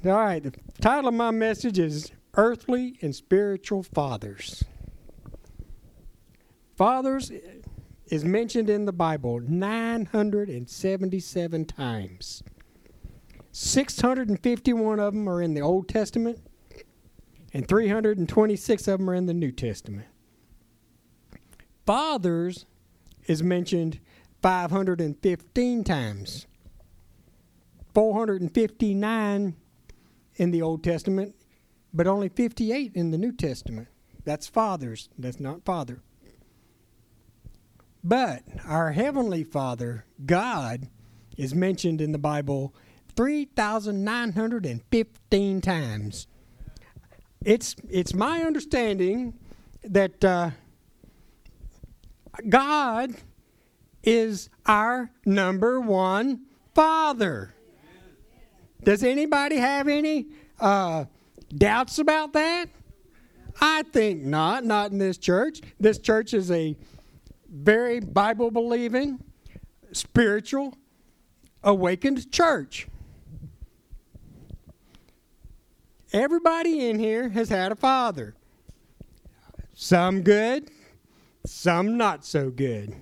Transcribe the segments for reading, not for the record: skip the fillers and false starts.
All right, the title of my message is Earthly and Spiritual Fathers. Fathers is mentioned in the Bible 977 times. 651 of them are in the Old Testament, and 326 of them are in the New Testament. Fathers is mentioned 515 times. 459 in the Old Testament, but only 58 in the New Testament. That's fathers. That's not father. But our Heavenly Father, God, is mentioned in the Bible 3,915 times. It's my understanding that God is our number one Father. Does anybody have any doubts about that? I think not in this church. This church is a very Bible-believing, spiritual, awakened church. Everybody in here has had a father. Some good, some not so good.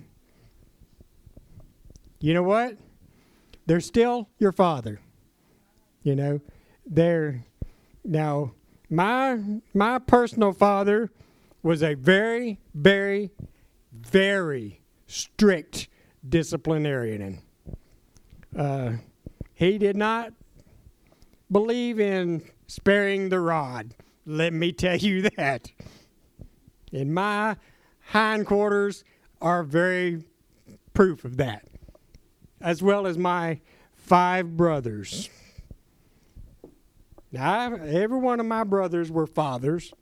You know what? They're still your father. You know, now my personal father was a very, very, very strict disciplinarian. He did not believe in sparing the rod. Let me tell you that. And my hindquarters are very proof of that, as well as my 5 brothers. Now, every one of my brothers were fathers.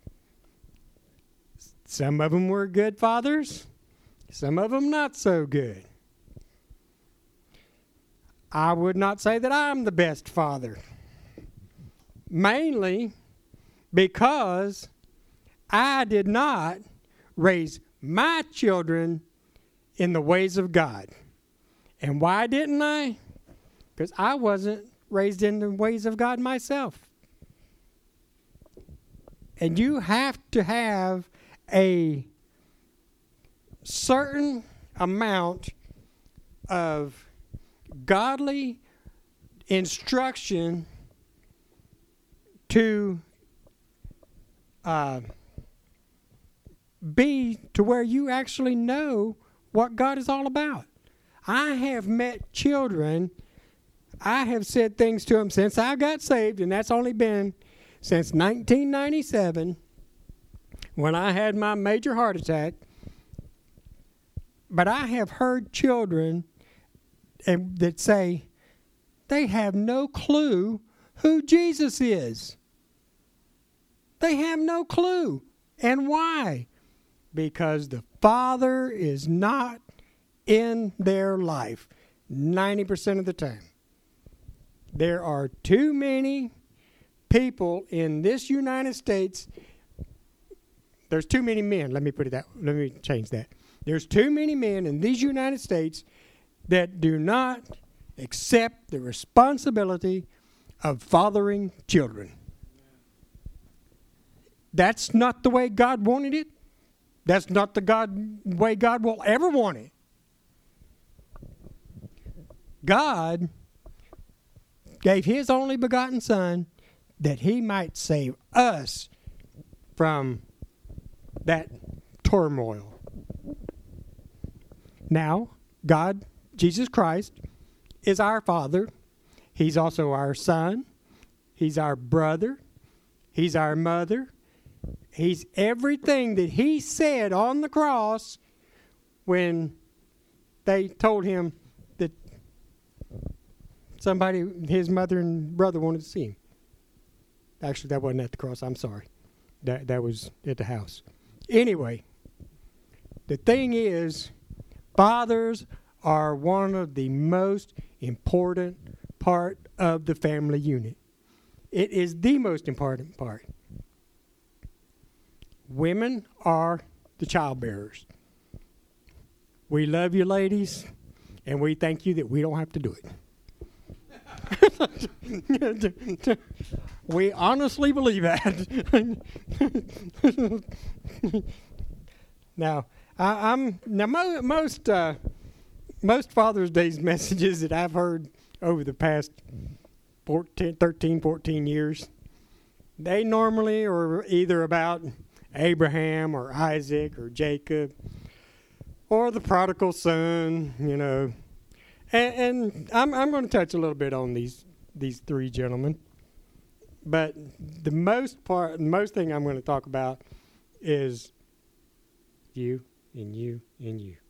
Some of them were good fathers. Some of them not so good. I would not say that I'm the best father. Mainly because I did not raise my children in the ways of God. And why didn't I? Because I wasn't raised in the ways of God myself. And you have to have a certain amount of godly instruction to be to where you actually know what God is all about. I have met children, I have said things to them since I got saved, and that's only been since 1997, when I had my major heart attack. But I have heard children that say they have no clue who Jesus is. They have no clue. And why? Because the Father is not in their life 90% of the time. There are too many people in this United States. There's too many men. Let me change that. There's too many men in these United States that do not accept the responsibility of fathering children. That's not the way God wanted it. That's not the way God will ever want it. God gave His only begotten Son that He might save us from that turmoil. Now, God, Jesus Christ, is our Father. He's also our Son. He's our brother. He's our mother. He's everything that He said on the cross when they told Him that his mother and brother wanted to see Him. Actually, that wasn't at the cross. I'm sorry. That was at the house. Anyway, the thing is, fathers are one of the most important part of the family unit. It is the most important part. Women are the childbearers. We love you, ladies, and we thank you that we don't have to do it. We honestly believe that. Now, most Father's Day messages that I've heard over the past 14 years, they normally are either about Abraham or Isaac or Jacob or the prodigal son, you know. And I'm going to touch a little bit on these three gentlemen. But the most thing I'm going to talk about is you and you and you.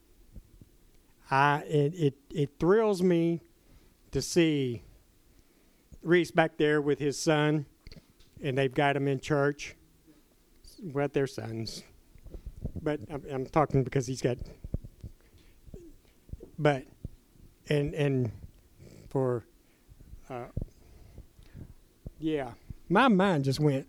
It thrills me to see Reese back there with his son, and they've got him in church with their sons. But I'm talking because he's got. But and for yeah, my mind just went.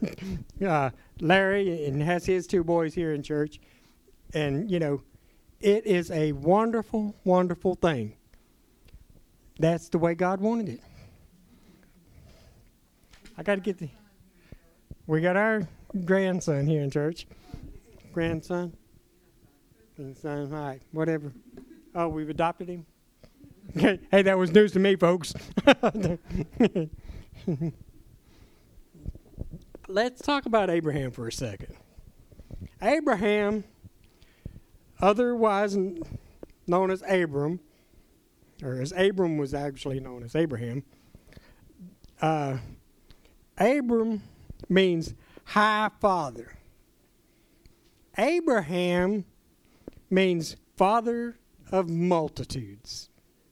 Larry and has his two boys here in church, and you know, it is a wonderful, wonderful thing. That's the way God wanted it. I got to get the. We got our grandson here in church. Grandson, son, all right, whatever. Oh, we've adopted him. Hey, that was news to me, folks. Let's talk about Abraham for a second. Abraham, otherwise known as Abram, or as Abram was actually known as Abraham, Abram means high father. Abraham means father of multitudes.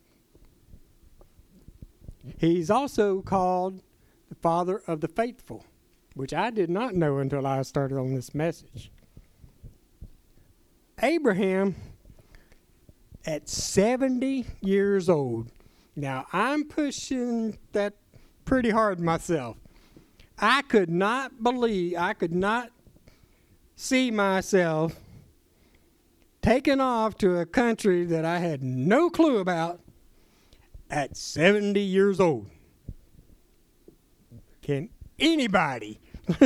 He's also called the father of the faithful, which I did not know until I started on this message. Abraham, at 70 years old, now I'm pushing that pretty hard myself. I could not see myself taking off to a country that I had no clue about at 70 years old. Can anybody?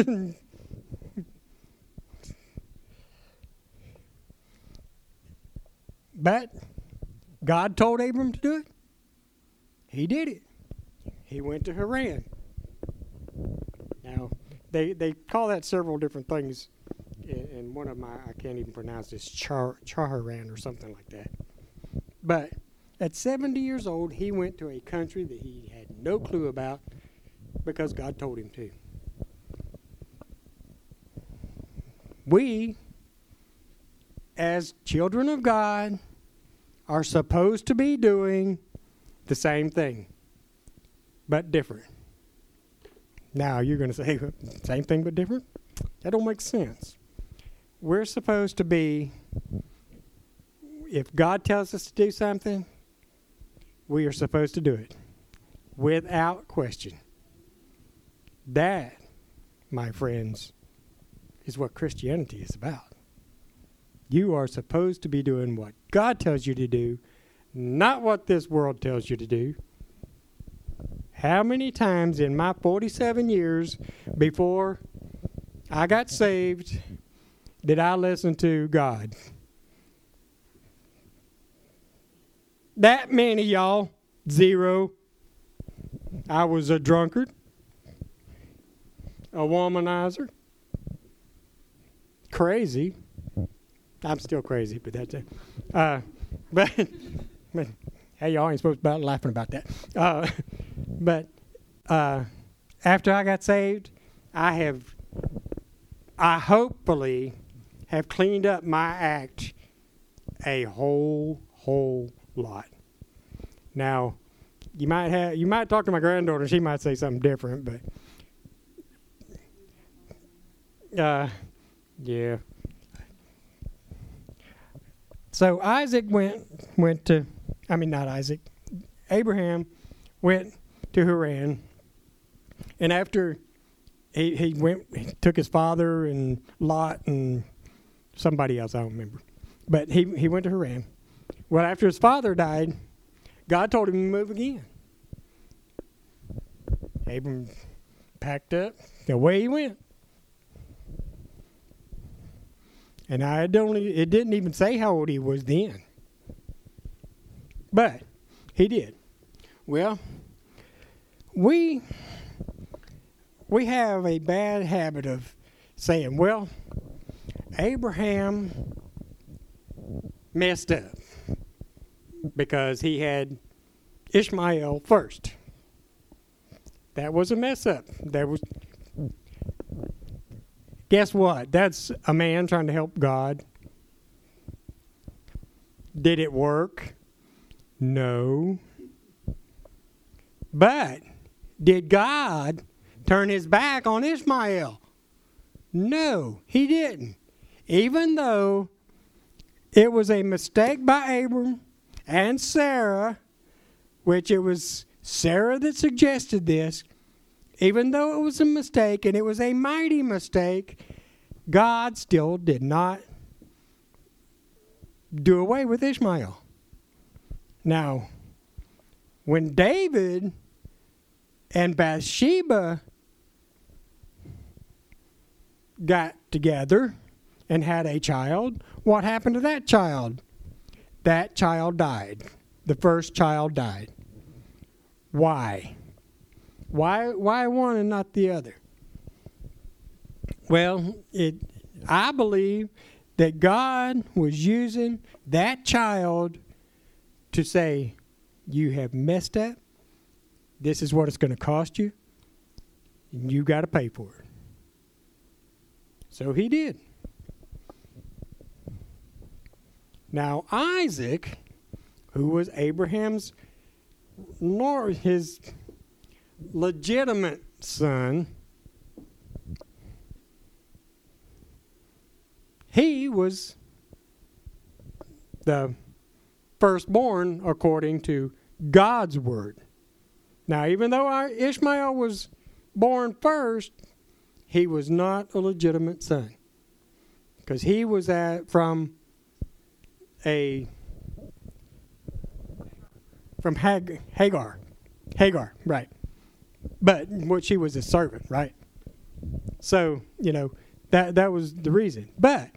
But God told Abram to do it. He did it. He went to Haran. Now, they call that several different things. And one of them, I can't even pronounce this, Chaharan or something like that. But at 70 years old, he went to a country that he had no clue about because God told him to. We, as children of God, are supposed to be doing the same thing, but different. Now, you're going to say, same thing but different? That don't make sense. We're supposed to be, if God tells us to do something, we are supposed to do it without question. That, my friends, is what Christianity is about. You are supposed to be doing what God tells you to do, not what this world tells you to do. How many times in my 47 years before I got saved did I listen to God? That many, y'all. 0. I was a drunkard, a womanizer, crazy. I'm still crazy, but that's it. But hey, y'all ain't supposed to be laughing about that. But after I got saved, I hopefully have cleaned up my act a whole lot. Now, you might talk to my granddaughter. She might say something different, but yeah. So Abraham went to Haran, and after he took his father and Lot and somebody else, I don't remember, but he went to Haran. Well, after his father died, God told him to move again. Abram packed up, away he went. And it didn't even say how old he was then. But he did. Well, we have a bad habit of saying, well, Abraham messed up because he had Ishmael first. That was a mess up. Guess what? That's a man trying to help God. Did it work? No. But did God turn his back on Ishmael? No, he didn't. Even though it was a mistake by Abram and Sarah, which it was Sarah that suggested this, even though it was a mistake, and it was a mighty mistake, God still did not do away with Ishmael. Now, when David and Bathsheba got together and had a child, what happened to that child? That child died. The first child died. Why? Why one and not the other? Well, I believe that God was using that child to say, you have messed up. This is what it's going to cost you. And you got to pay for it. So he did. Now Isaac, who was Abraham's his legitimate son, he was the firstborn according to God's word. Now, even though Ishmael was born first, he was not a legitimate son, because he was from Hagar, right? But she was a servant, right? So that was the reason. But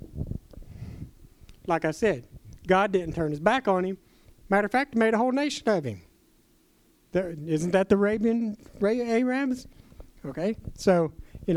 like I said, God didn't turn his back on him. Matter of fact, he made a whole nation of him. Isn't that the Arabs? Okay, so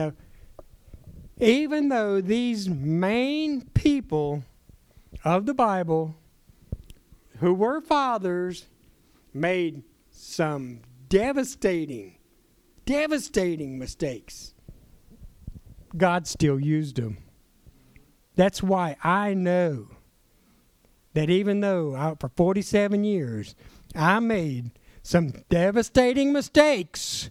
even though these main people of the Bible who were fathers made some devastating mistakes, God still used them. That's why I know that even though for 47 years I made some devastating mistakes,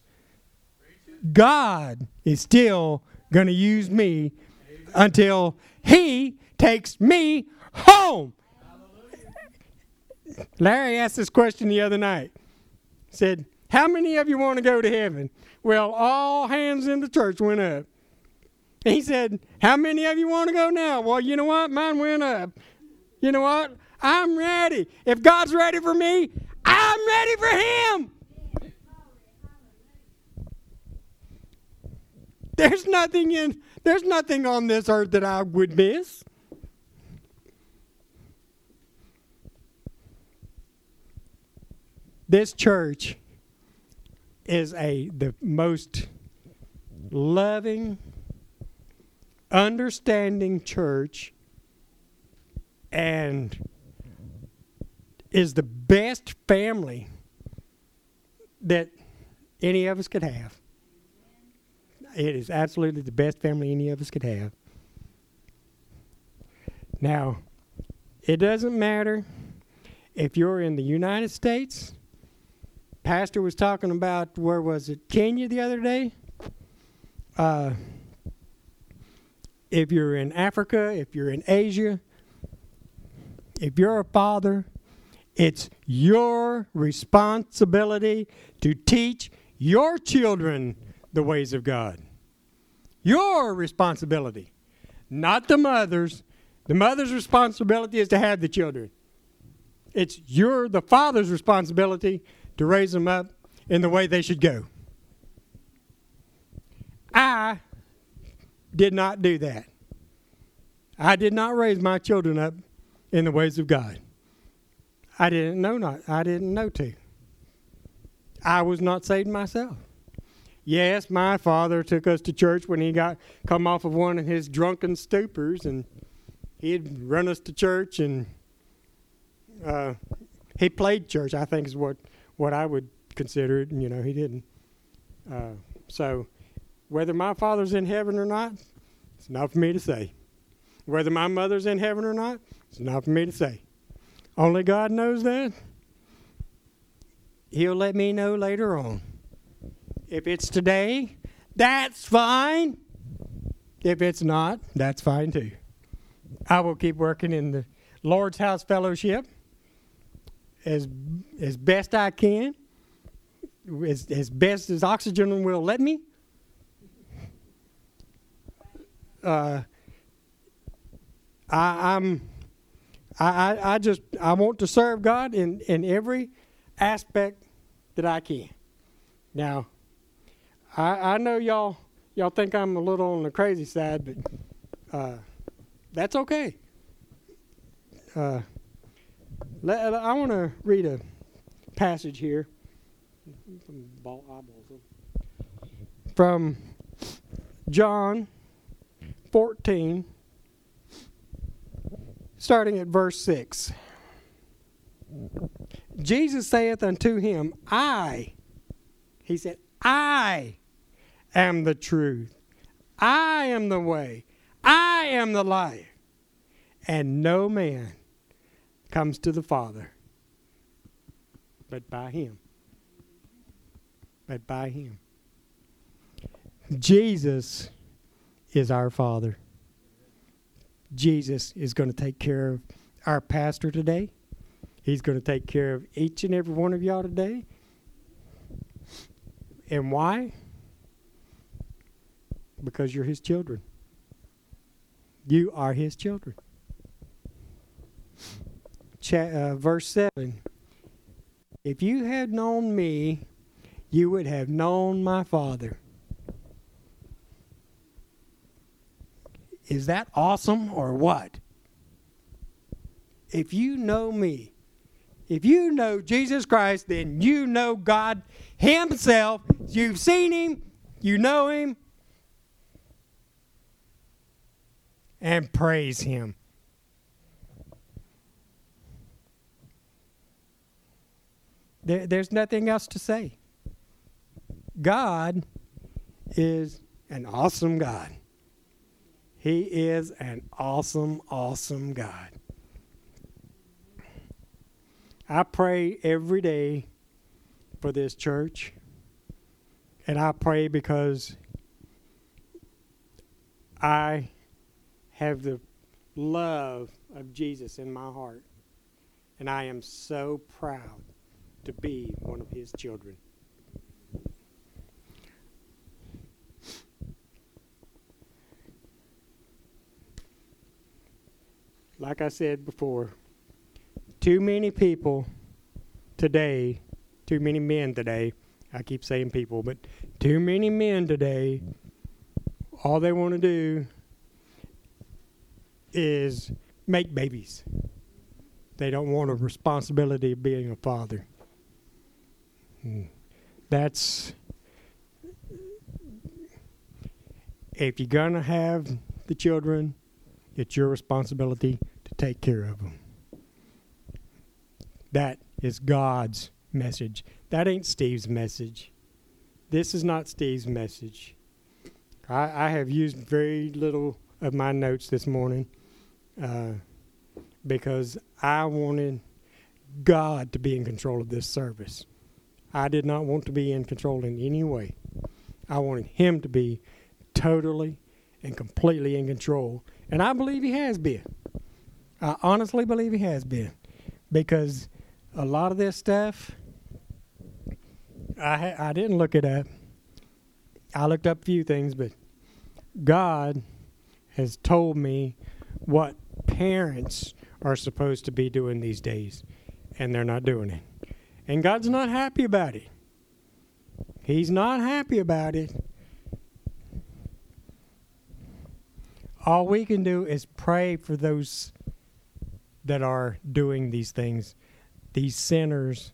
God is still going to use me until he takes me home. Larry asked this question the other night. He said, how many of you want to go to heaven? Well, all hands in the church went up. And he said, how many of you want to go now? Well, you know what? Mine went up. You know what? I'm ready. If God's ready for me, I'm ready for him. There's nothing on this earth that I would miss. This church is the most loving, understanding church, and is the best family that any of us could have. It is absolutely the best family any of us could have. Now, it doesn't matter if you're in the United States. Pastor was talking about, where was it, Kenya the other day? If you're in Africa, if you're in Asia, if you're a father, it's your responsibility to teach your children the ways of God. Your responsibility, not the mother's. The mother's responsibility is to have the children. It's the father's responsibility to raise them up in the way they should go. I did not do that. I did not raise my children up in the ways of God. I didn't know to. I was not saved myself. Yes, my father took us to church when he come off of one of his drunken stupors, and he'd run us to church, and he played church, I think is what I would consider it. And, he didn't. So whether my father's in heaven or not, it's not for me to say. Whether my mother's in heaven or not, it's not for me to say. Only God knows that. He'll let me know later on. If it's today, that's fine. If it's not, that's fine too. I will keep working in the Lord's House Fellowship as best I can, as best as oxygen will let me. I want to serve God in every aspect that I can. Now, I know y'all think I'm a little on the crazy side, but that's okay. I want to read a passage here from John 14, starting at verse 6. Jesus saith unto him, he said, I am the truth. I am the way. I am the life. And no man comes to the Father but by him. But by him. Jesus is our Father. Jesus is going to take care of our pastor today. He's going to take care of each and every one of y'all today. And why? Because you're his children. You are his children. Verse 7. If you had known me, you would have known my Father. Is that awesome or what? If you know me, if you know Jesus Christ, then you know God himself. You've seen him, you know him, and praise him. There's nothing else to say. God is an awesome God. He is an awesome, awesome God. I pray every day for this church. And I pray because I have the love of Jesus in my heart. And I am so proud to be one of his children. Like I said before, too many people today, too many men today, I keep saying people, but too many men today, all they want to do is make babies. They don't want a responsibility of being a father. That's, if you're going to have the children, it's your responsibility to take care of them. That is God's message. That ain't Steve's message. This is not Steve's message. I have used very little of my notes this morning because I wanted God to be in control of this service. I did not want to be in control in any way. I wanted him to be totally and completely in control. And I believe he has been. I honestly believe he has been. Because a lot of this stuff, I didn't look it up. I looked up a few things, but God has told me what parents are supposed to be doing these days. And they're not doing it. And God's not happy about it. He's not happy about it. all we can do is pray for those that are doing these things, these sinners.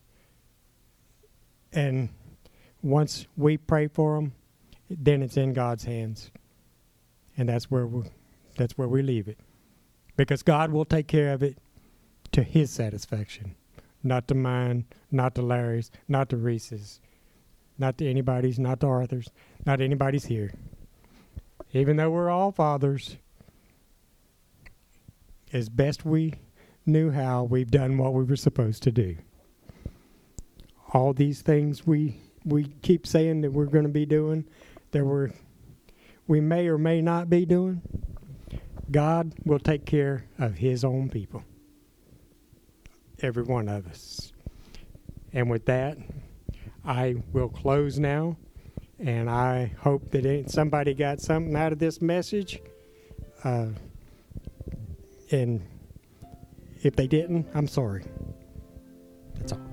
And once we pray for them, then it's in God's hands. And that's where we leave it. Because God will take care of it to his satisfaction. Not to mine, not to Larry's, not to Reese's, not to anybody's, not to Arthur's, not anybody's here. Even though we're all fathers, as best we knew how, we've done what we were supposed to do. All these things we keep saying that we're going to be doing, we may or may not be doing, God will take care of his own people. Every one of us. And with that, I will close now. And I hope that somebody got something out of this message. And if they didn't, I'm sorry. That's all.